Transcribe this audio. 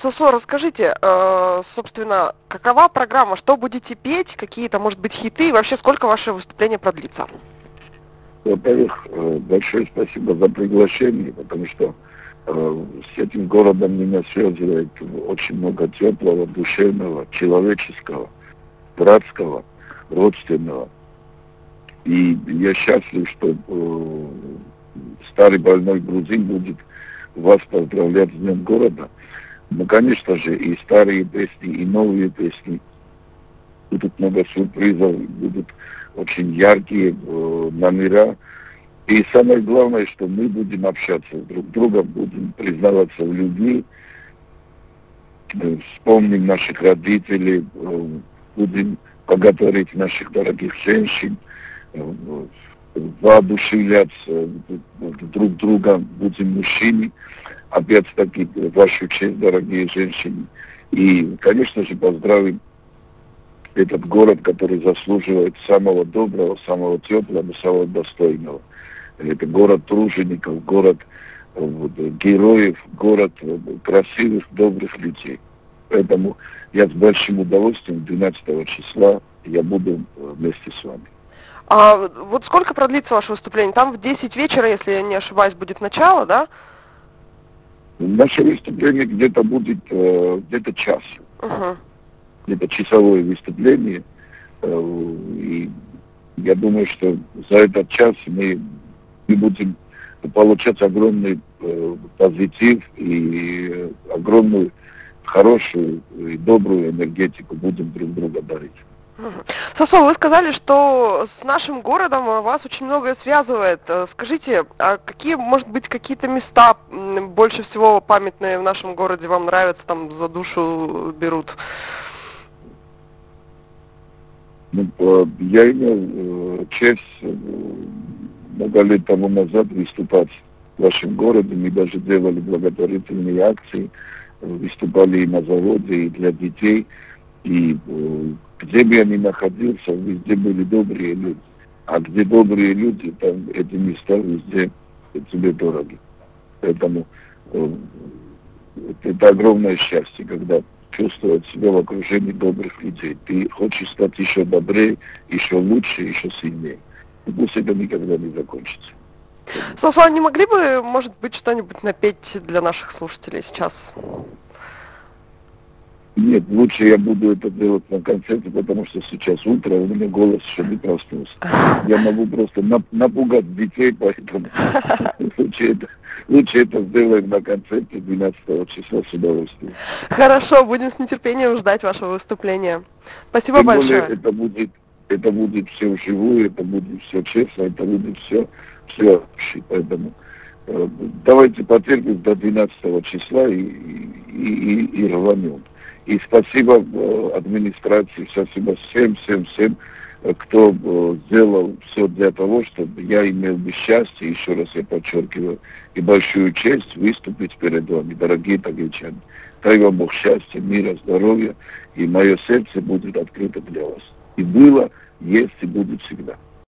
Сосо, расскажите, собственно, какова программа, что будете петь, какие-то, может быть, хиты, и вообще сколько ваше выступление продлится? Во-первых, большое спасибо за приглашение, потому что с этим городом меня связывает очень много теплого, душевного, человеческого, братского, родственного. И я счастлив, что старый больной грузин будет вас поздравлять с Днем города. Ну, конечно же, и старые песни, и новые песни. Будут много сюрпризов, будут очень яркие номера. И самое главное, что мы будем общаться друг с другом, будем признаваться в любви, вспомним наших родителей, будем благодарить наших дорогих женщин, воодушевляться друг друга, будем мужчины. Опять-таки, вашу честь, дорогие женщины. И, конечно же, поздравим этот город, который заслуживает самого доброго, самого теплого, самого достойного. Это город тружеников, город героев, город красивых, добрых людей. Поэтому я с большим удовольствием 12 числа я буду вместе с вами. А вот сколько продлится ваше выступление? Там в 10 вечера, если я не ошибаюсь, будет начало, да? Наше выступление где-то будет где-то час. Где-то часовое выступление. И я думаю, что за этот час мы будем получать огромный позитив и огромную хорошую и добрую энергетику будем друг друга дарить. Сосо, вы сказали, что с нашим городом вас очень многое связывает. Скажите, а какие, может быть, какие-то места больше всего памятные в нашем городе вам нравятся, там за душу берут? Ну, я имел честь много лет тому назад выступать в вашем городе. Мы даже делали благотворительные акции, выступали и на заводе, и для детей. И где бы я ни находился, везде были добрые люди. А где добрые люди, там эти места везде тебе дороги. Поэтому это огромное счастье, когда чувствовать себя в окружении добрых людей. Ты хочешь стать еще добрее, еще лучше, еще сильнее. И пусть это никогда не закончится. Сосо, не могли бы, может быть, что-нибудь напеть для наших слушателей сейчас? Нет, лучше я буду это делать на концерте, потому что сейчас утро, у меня голос еще не проснулся. Я могу просто напугать детей, поэтому лучше это сделаем на концерте 12 числа с удовольствием. Хорошо, будем с нетерпением ждать вашего выступления. Спасибо Тем большое. Более, это будет все вживую, это будет все честно, это будет все общее. Поэтому давайте потерпим до 12 числа и рванем. И спасибо администрации, спасибо всем, кто сделал все для того, чтобы я имел бы счастье, еще раз я подчеркиваю, и большую честь выступить перед вами, дорогие тагличане. Дай вам Бог счастья, мира, здоровья, и мое сердце будет открыто для вас. И было, есть и будет всегда.